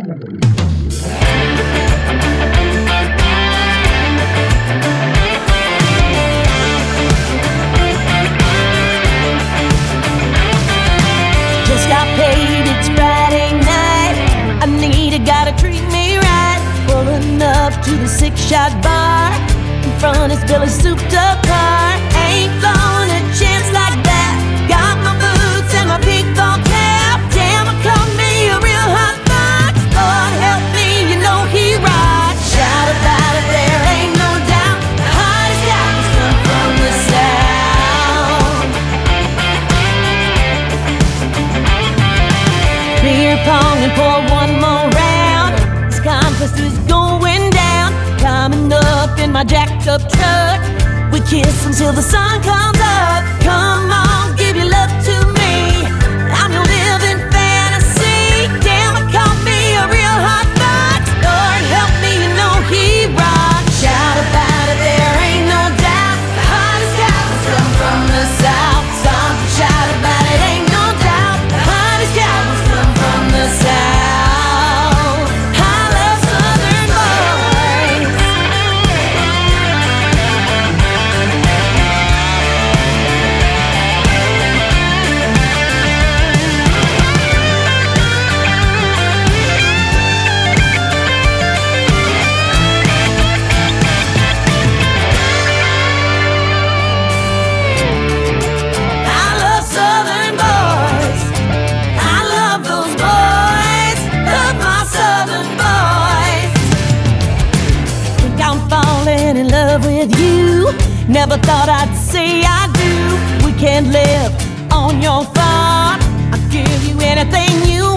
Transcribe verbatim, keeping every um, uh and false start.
Just got paid, it's Friday night. Anita gotta treat me right. Pulling up to the six-shot bar. In front is Billy's souped-up car. Ain't blowing a chance like that. Got my boots and my pink ball cap. Damn, I caught me a real hot box. Lord help me, you know he rocks. Shout about it, there ain't no doubt. The hottest guys come from the south. Beer pong and pour one more round. This contest is going down. Coming up in my jacked up truck. We kiss until the sun comes up. Come on, give your love to me. I'm your living fantasy. Damn, it caught me a real hot box. Lord help me, you know he rocks. Shout about it, there ain't no doubt. The hottest guys come from the south. Stomp and shout about it, ain't no doubt. The hottest guys come from the south. I love Southern boys. I love Southern boys. I love those boys. Love my Southern boys. Think I'm falling in love with you. Never thought I'd say I do. We can live on your farm. I'll give you anything you